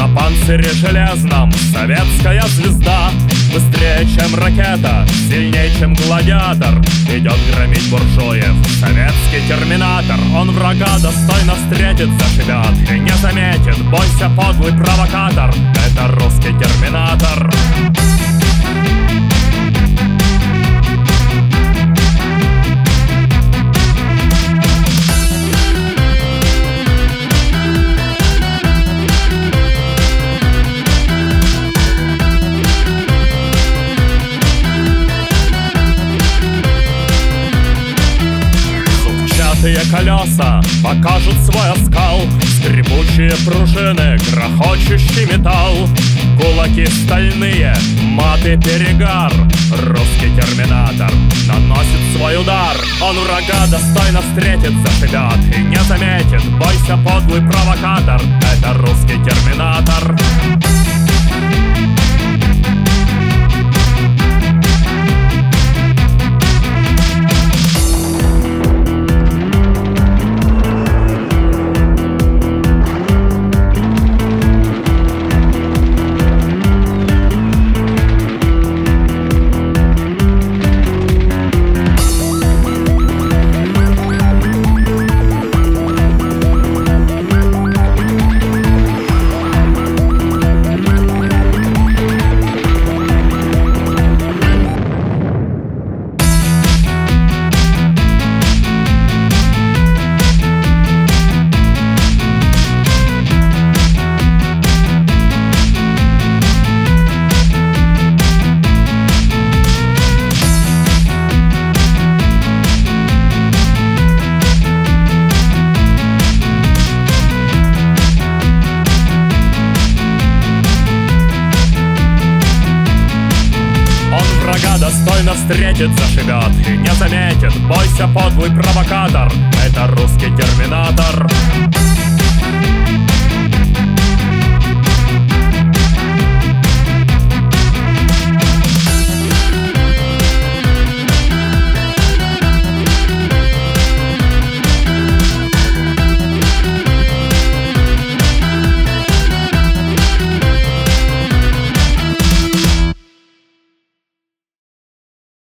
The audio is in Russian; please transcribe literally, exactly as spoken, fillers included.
На панцире железном советская звезда, быстрее, чем ракета, сильнее, чем гладиатор. Идет громить буржуев советский терминатор. Он врага достойно встретит, зашибет и не заметит. Бойся, подлый провокатор, это русский терминатор. Колеса покажут свой оскал, скрипучие пружины, грохочущий металл, кулаки стальные, маты, перегар. Русский терминатор наносит свой удар. Он врага достойно встретит, зашибет и не заметит. Бойся, подлый провокатор, это русский терминатор. Достойно встретит, зашибет и не заметит. Бойся, подлый провокатор, это русский терминатор.